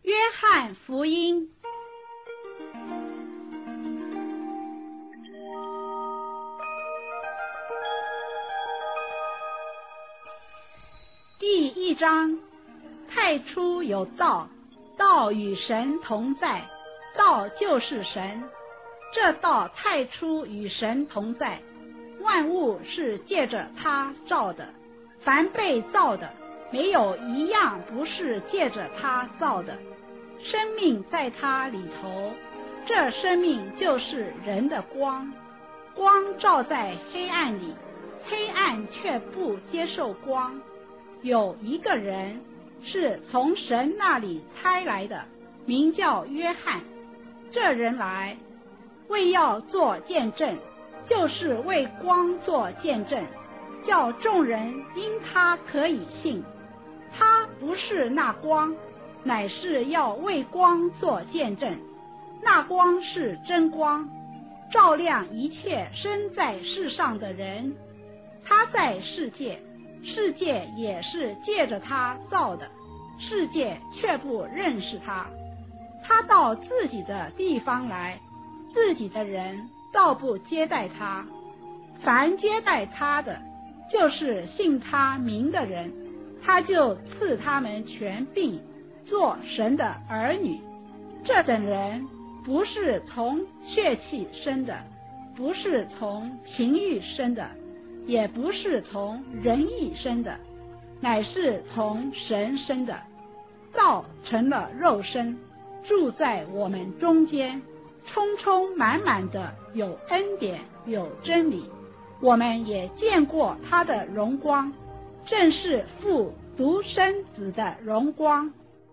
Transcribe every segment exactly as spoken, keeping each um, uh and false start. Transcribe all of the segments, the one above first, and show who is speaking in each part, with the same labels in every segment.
Speaker 1: 约翰福音第一章。太初有道，道与神同在，道就是神。这道太初与神同在，万物是借着他造的，凡被造的，没有一样不是借着他造的。生命在他里头，这生命就是人的光。光照在黑暗里，黑暗却不接受光。有一个人是从神那里差来的，名叫约翰。这人来为要做见证，就是为光做见证，叫众人因他可以信。他不是那光，乃是要为光做见证。那光是真光，照亮一切生在世上的人。他在世界，世界也是借着他造的，世界却不认识他。他到自己的地方来，自己的人倒不接待他。凡接待他的，就是信他名的人，他就赐他们权柄，做神的儿女。这等人不是从血气生的，不是从情欲生的，也不是从人意生的，乃是从神生的。道成了肉身，住在我们中间，充充满满的有恩典有真理。我们也见过他的荣光，正是父独生子的荣光。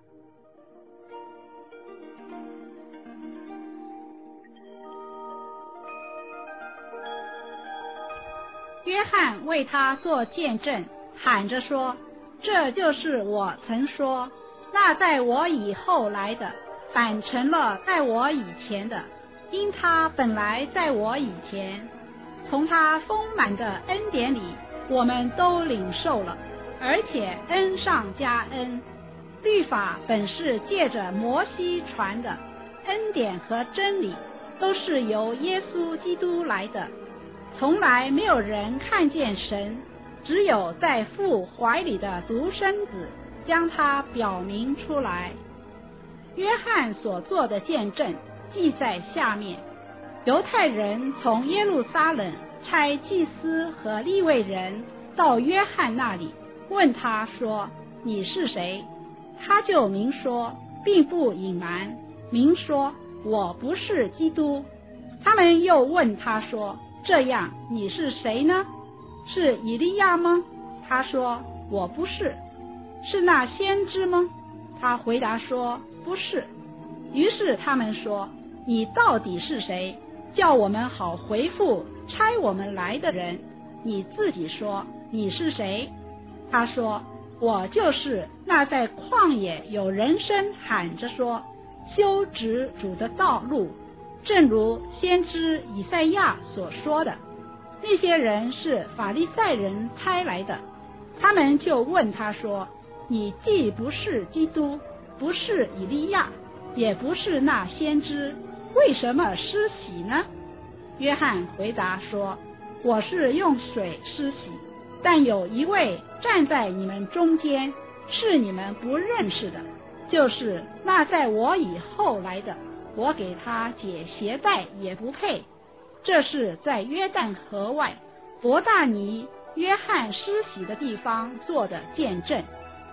Speaker 1: 约翰为他做见证，喊着说：这就是我曾说，那在我以后来的，反成了在我以前的，因他本来在我以前。从他丰满的恩典里，我们都领受了，而且恩上加恩。律法本是借着摩西传的，恩典和真理都是由耶稣基督来的。从来没有人看见神，只有在父怀里的独生子将他表明出来。约翰所做的见证记在下面。犹太人从耶路撒冷差祭司和利未人到约翰那里，问他说：你是谁？他就明说，并不隐瞒，明说我不是基督。他们又问他说：这样你是谁呢？是以利亚吗？他说：我不是。是那先知吗？他回答说：不是。于是他们说：你到底是谁？叫我们好回复差我们来的人。你自己说你是谁？他说：我就是那在旷野有人声喊着说，修直主的道路，正如先知以赛亚所说的。那些人是法利赛人差来的，他们就问他说：你既不是基督，不是以利亚，也不是那先知，为什么施洗呢？约翰回答说：我是用水施洗，但有一位站在你们中间，是你们不认识的，就是那在我以后来的，我给他解鞋带也不配。这是在约旦河外伯大尼约翰施洗的地方做的见证。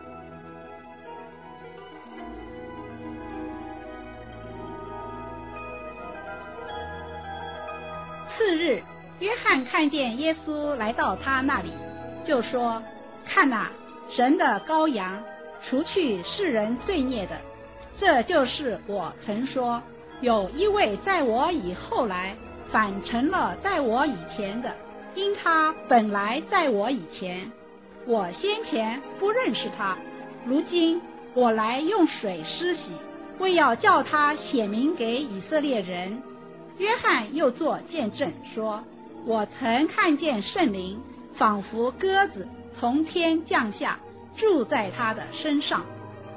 Speaker 1: 次日，约翰看见耶稣来到他那里，就说：看哪，神的羔羊，除去世人罪孽的。这就是我曾说，有一位在我以后来，反成了在我以前的，因他本来在我以前。我先前不认识他，如今我来用水施洗，为要叫他显明给以色列人。约翰又作见证说：我曾看见圣灵仿佛鸽子从天降下，住在他的身上。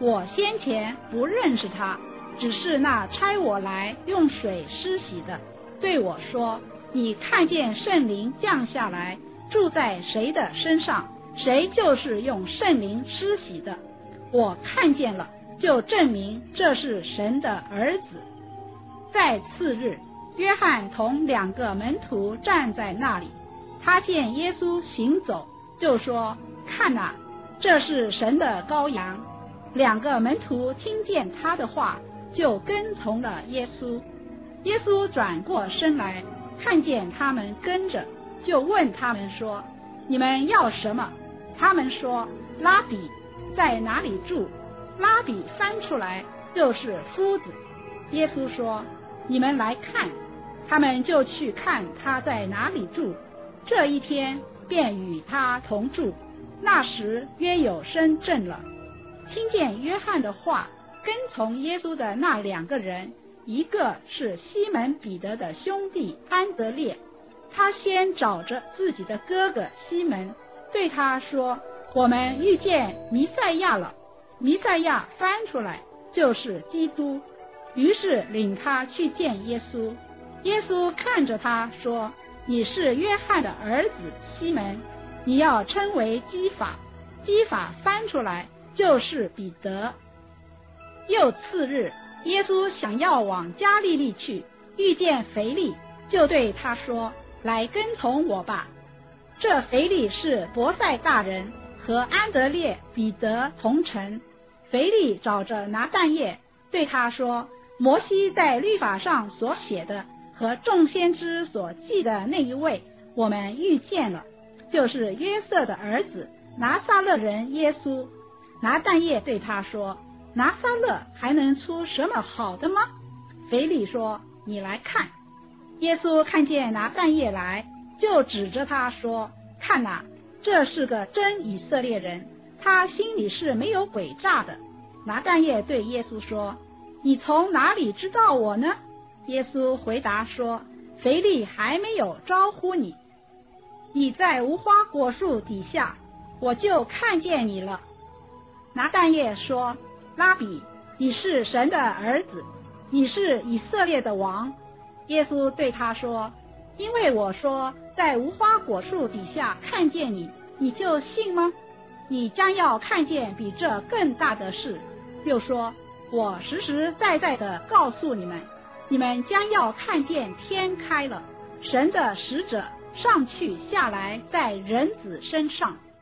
Speaker 1: 我先前不认识他，只是那差我来用水施洗的对我说，你看见圣灵降下来住在谁的身上，谁就是用圣灵施洗的。我看见了，就证明这是神的儿子。在次日，约翰同两个门徒站在那里，他见耶稣行走，就说，看哪，这是神的羔羊。两个门徒听见他的话，就跟从了耶稣。耶稣转过身来，看见他们跟着，就问他们说，你们要什么？他们说，拉比，在哪里住？拉比翻出来就是夫子。耶稣说，你们来看。他们就去看他在哪里住，这一天便与他同住。那时约有申正了。听见约翰的话，跟从耶稣的那两个人，一个是西门彼得的兄弟安德烈，他先找着自己的哥哥西门，对他说，我们遇见弥赛亚了。弥赛亚翻出来就是基督。于是领他去见耶稣。耶稣看着他说，你是约翰的儿子西门，你要称为基法。基法翻出来就是彼得。又次日，耶稣想要往加利利去，遇见腓利，就对他说，来跟从我吧。这腓利是伯赛大人，和安德烈、彼得同城。腓利找着拿但业，对他说，摩西在律法上所写的和众先知所记的那一位，我们遇见了，就是约瑟的儿子拿撒勒人耶稣。拿但业对他说，拿撒勒还能出什么好的吗？腓利说，你来看。耶稣看见拿但业来，就指着他说，看哪，这是个真以色列人，他心里是没有诡诈的。拿但业对耶稣说，你从哪里知道我呢？耶稣回答说，腓利还没有招呼你，你在无花果树底下，我就看见你了。拿但业说，拉比，你是神的儿子，你是以色列的王。耶稣对他说，因为我说在无花果树底下看见你，你就信吗？你将要看见比这更大的事。又说，我实实在在的告诉你们，你们将要看见天开了，神的使者上去下来在人子身上。